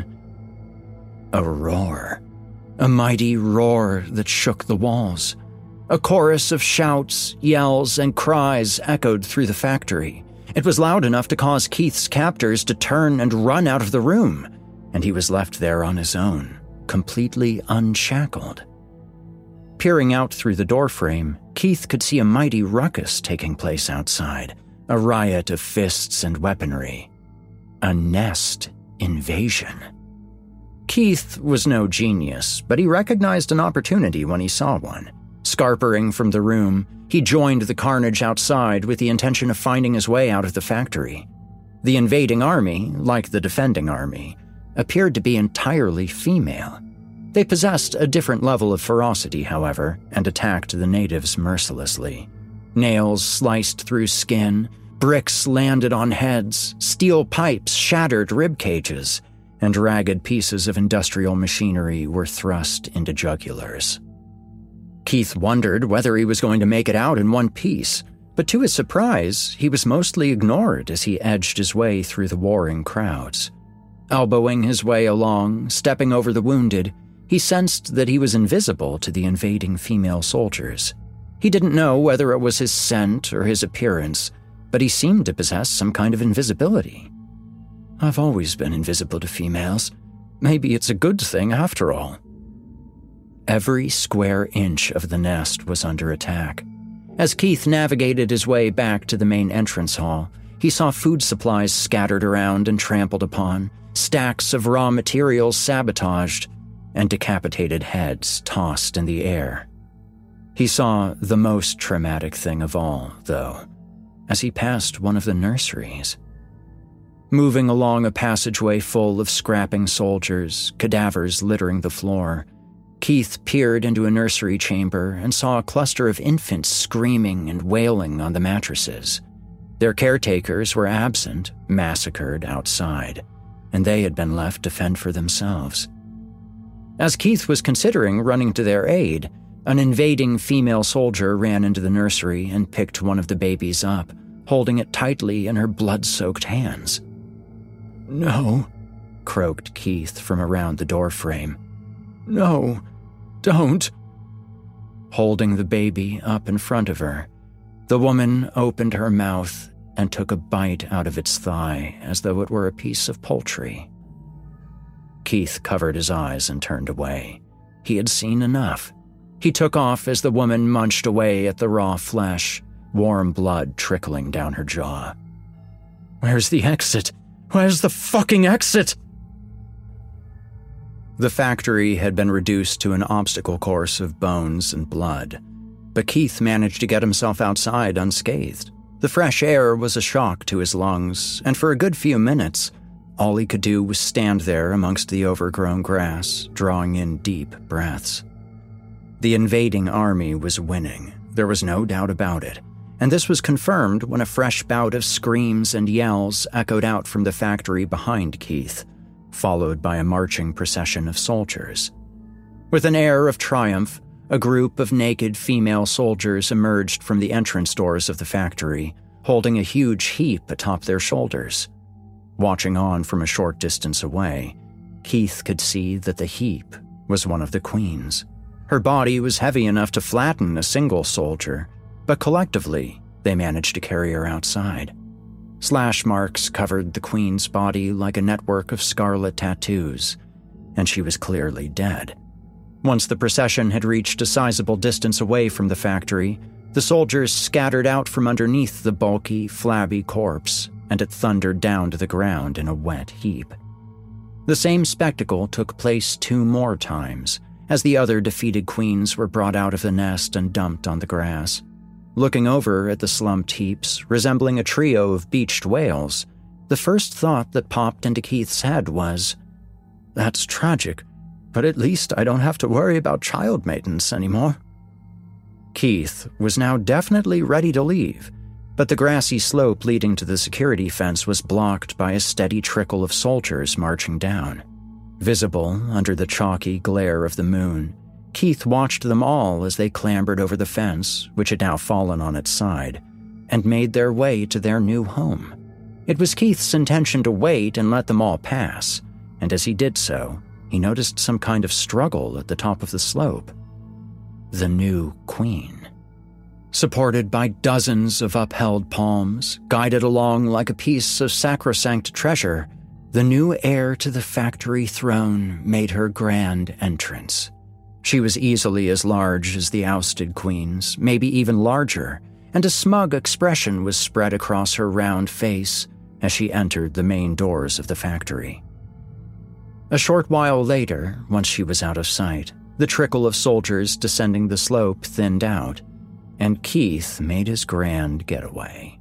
a roar. A mighty roar that shook the walls. A chorus of shouts, yells, and cries echoed through the factory. It was loud enough to cause Keith's captors to turn and run out of the room, and he was left there on his own, completely unshackled. Peering out through the doorframe, Keith could see a mighty ruckus taking place outside, a riot of fists and weaponry. A nest invasion. Keith was no genius, but he recognized an opportunity when he saw one. Scarpering from the room, he joined the carnage outside with the intention of finding his way out of the factory. The invading army, like the defending army, appeared to be entirely female. They possessed a different level of ferocity, however, and attacked the natives mercilessly. Nails sliced through skin, bricks landed on heads, steel pipes shattered rib cages, and ragged pieces of industrial machinery were thrust into jugulars. Keith wondered whether he was going to make it out in one piece, but to his surprise, he was mostly ignored as he edged his way through the warring crowds. Elbowing his way along, stepping over the wounded, he sensed that he was invisible to the invading female soldiers. He didn't know whether it was his scent or his appearance, but he seemed to possess some kind of invisibility. I've always been invisible to females. Maybe it's a good thing after all. Every square inch of the nest was under attack. As Keith navigated his way back to the main entrance hall, he saw food supplies scattered around and trampled upon, stacks of raw materials sabotaged, and decapitated heads tossed in the air. He saw the most traumatic thing of all, though, as he passed one of the nurseries. Moving along a passageway full of scrapping soldiers, cadavers littering the floor, Keith peered into a nursery chamber and saw a cluster of infants screaming and wailing on the mattresses. Their caretakers were absent, massacred outside, and they had been left to fend for themselves. As Keith was considering running to their aid, an invading female soldier ran into the nursery and picked one of the babies up, holding it tightly in her blood-soaked hands. No, croaked Keith from around the doorframe. No, don't. Holding the baby up in front of her, the woman opened her mouth and took a bite out of its thigh as though it were a piece of poultry. Keith covered his eyes and turned away. He had seen enough. He took off as the woman munched away at the raw flesh, warm blood trickling down her jaw. Where's the exit? Where's the fucking exit? The factory had been reduced to an obstacle course of bones and blood, but Keith managed to get himself outside unscathed. The fresh air was a shock to his lungs, and for a good few minutes, all he could do was stand there amongst the overgrown grass, drawing in deep breaths. The invading army was winning, there was no doubt about it, and this was confirmed when a fresh bout of screams and yells echoed out from the factory behind Keith, followed by a marching procession of soldiers. With an air of triumph, a group of naked female soldiers emerged from the entrance doors of the factory, holding a huge heap atop their shoulders. Watching on from a short distance away, Keith could see that the heap was one of the queens. Her body was heavy enough to flatten a single soldier, but collectively, they managed to carry her outside. Slash marks covered the queen's body like a network of scarlet tattoos, and she was clearly dead. Once the procession had reached a sizable distance away from the factory, the soldiers scattered out from underneath the bulky, flabby corpse, and it thundered down to the ground in a wet heap. The same spectacle took place 2 more times, as the other defeated queens were brought out of the nest and dumped on the grass. Looking over at the slumped heaps, resembling a trio of beached whales, the first thought that popped into Keith's head was, "That's tragic, but at least I don't have to worry about child maintenance anymore." Keith was now definitely ready to leave, but the grassy slope leading to the security fence was blocked by a steady trickle of soldiers marching down. Visible under the chalky glare of the moon, Keith watched them all as they clambered over the fence, which had now fallen on its side, and made their way to their new home. It was Keith's intention to wait and let them all pass, and as he did so, he noticed some kind of struggle at the top of the slope. The new queen. Supported by dozens of upheld palms, guided along like a piece of sacrosanct treasure, the new heir to the factory throne made her grand entrance. She was easily as large as the ousted queens, maybe even larger, and a smug expression was spread across her round face as she entered the main doors of the factory. A short while later, once she was out of sight, the trickle of soldiers descending the slope thinned out, and Keith made his grand getaway.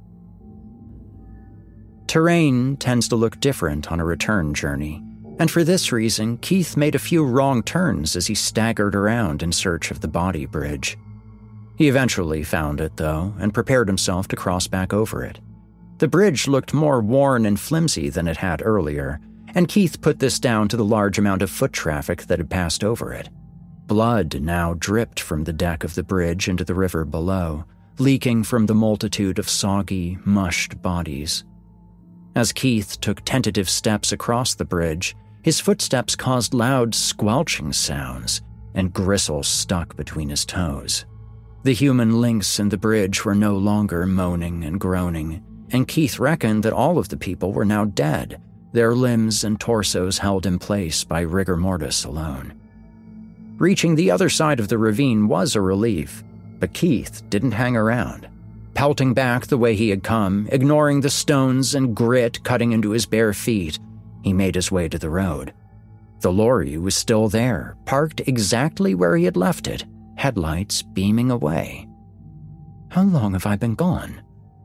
Terrain tends to look different on a return journey, and for this reason, Keith made a few wrong turns as he staggered around in search of the body bridge. He eventually found it, though, and prepared himself to cross back over it. The bridge looked more worn and flimsy than it had earlier, and Keith put this down to the large amount of foot traffic that had passed over it. Blood now dripped from the deck of the bridge into the river below, leaking from the multitude of soggy, mushed bodies. As Keith took tentative steps across the bridge, his footsteps caused loud squelching sounds, and gristle stuck between his toes. The human links in the bridge were no longer moaning and groaning, and Keith reckoned that all of the people were now dead, their limbs and torsos held in place by rigor mortis alone. Reaching the other side of the ravine was a relief, but Keith didn't hang around. Pelting back the way he had come, ignoring the stones and grit cutting into his bare feet, he made his way to the road. The lorry was still there, parked exactly where he had left it, headlights beaming away. How long have I been gone?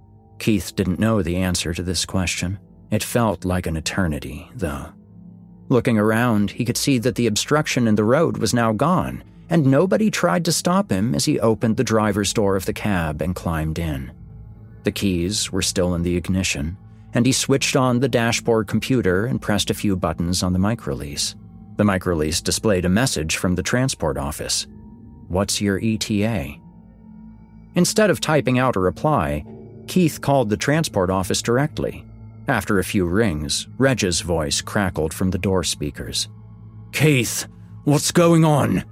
Keith didn't know the answer to this question. It felt like an eternity, though. Looking around, he could see that the obstruction in the road was now gone, and nobody tried to stop him as he opened the driver's door of the cab and climbed in. The keys were still in the ignition, and he switched on the dashboard computer and pressed a few buttons on the microlease. The microlease displayed a message from the transport office. "What's your ETA?" Instead of typing out a reply, Keith called the transport office directly. After a few rings, Reg's voice crackled from the door speakers. "Keith, what's going on?"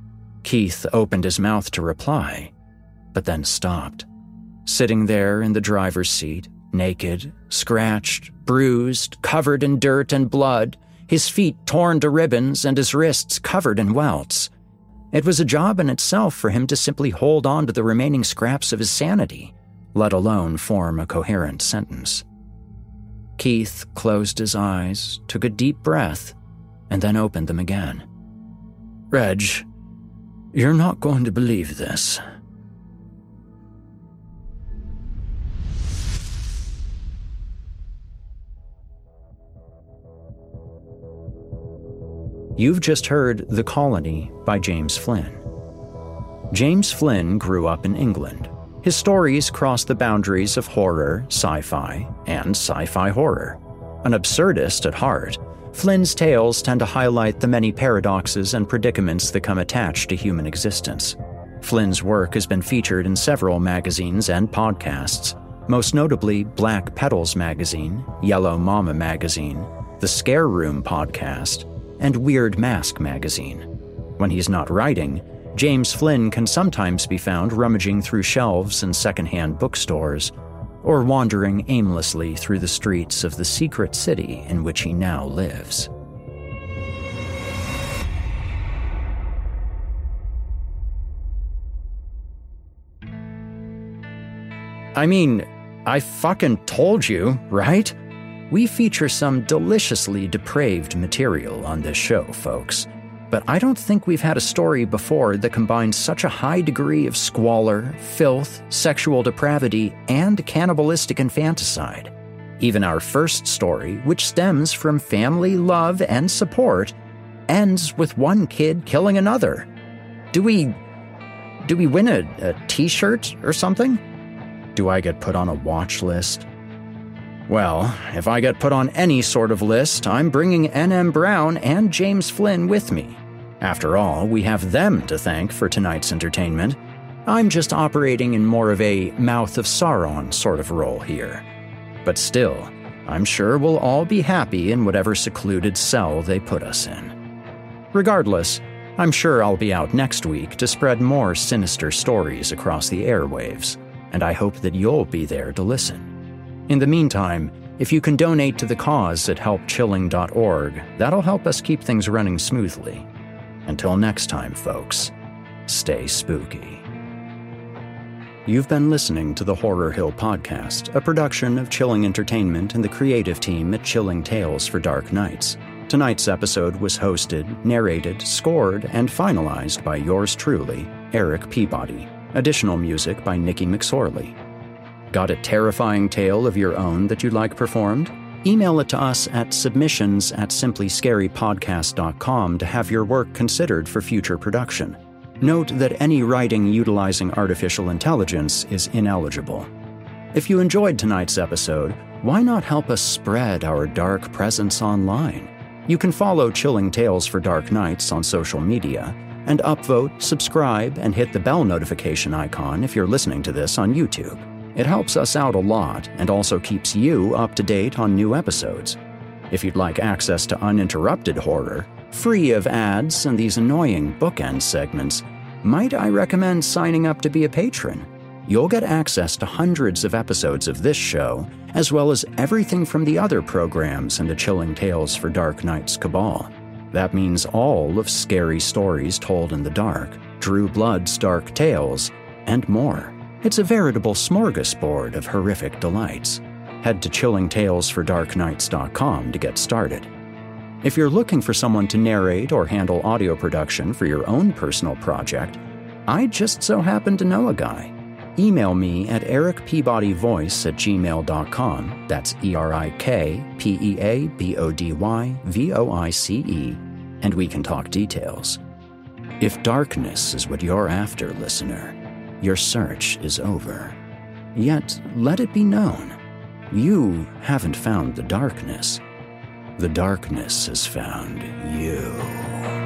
Keith opened his mouth to reply, but then stopped. Sitting there in the driver's seat, naked, scratched, bruised, covered in dirt and blood, his feet torn to ribbons and his wrists covered in welts. It was a job in itself for him to simply hold on to the remaining scraps of his sanity, let alone form a coherent sentence. Keith closed his eyes, took a deep breath, and then opened them again. "Reg, you're not going to believe this." You've just heard The Colony by James Flynn. James Flynn grew up in England. His stories cross the boundaries of horror, sci-fi, and sci-fi horror. An absurdist at heart, Flynn's tales tend to highlight the many paradoxes and predicaments that come attached to human existence. Flynn's work has been featured in several magazines and podcasts, most notably Black Petals magazine, Yellow Mama magazine, the Scare Room podcast, and Weird Mask magazine. When he's not writing, James Flynn can sometimes be found rummaging through shelves in secondhand bookstores, or wandering aimlessly through the streets of the secret city in which he now lives. I mean, I fucking told you, right? We feature some deliciously depraved material on this show, folks. But I don't think we've had a story before that combines such a high degree of squalor, filth, sexual depravity, and cannibalistic infanticide. Even our first story, which stems from family love and support, ends with one kid killing another. Do we win a t-shirt or something? Do I get put on a watch list? Well, if I get put on any sort of list, I'm bringing N.M. Brown and James Flynn with me. After all, we have them to thank for tonight's entertainment. I'm just operating in more of a Mouth of Sauron sort of role here. But still, I'm sure we'll all be happy in whatever secluded cell they put us in. Regardless, I'm sure I'll be out next week to spread more sinister stories across the airwaves, and I hope that you'll be there to listen. In the meantime, if you can donate to the cause at helpchilling.org, that'll help us keep things running smoothly. Until next time, folks, stay spooky. You've been listening to the Horror Hill Podcast, a production of Chilling Entertainment and the creative team at Chilling Tales for Dark Nights. Tonight's episode was hosted, narrated, scored, and finalized by yours truly, Eric Peabody. Additional music by Nikki McSorley. Got a terrifying tale of your own that you'd like performed? Email it to us at submissions@simplyscarypodcast.com to have your work considered for future production. Note that any writing utilizing artificial intelligence is ineligible. If you enjoyed tonight's episode, why not help us spread our dark presence online? You can follow Chilling Tales for Dark Nights on social media, and upvote, subscribe, and hit the bell notification icon if you're listening to this on YouTube. It helps us out a lot and also keeps you up to date on new episodes. If you'd like access to uninterrupted horror, free of ads and these annoying bookend segments, might I recommend signing up to be a patron? You'll get access to hundreds of episodes of this show, as well as everything from the other programs in the Chilling Tales for Dark Nights cabal. That means all of Scary Stories Told in the Dark, Drew Blood's Dark Tales, and more. It's a veritable smorgasbord of horrific delights. Head to chillingtalesfordarknights.com to get started. If you're looking for someone to narrate or handle audio production for your own personal project, I just so happen to know a guy. Email me at ericpeabodyvoice@gmail.com. That's ErikPeabodyvoice, and we can talk details. If darkness is what you're after, listener, your search is over. Yet, let it be known, you haven't found the darkness. The darkness has found you.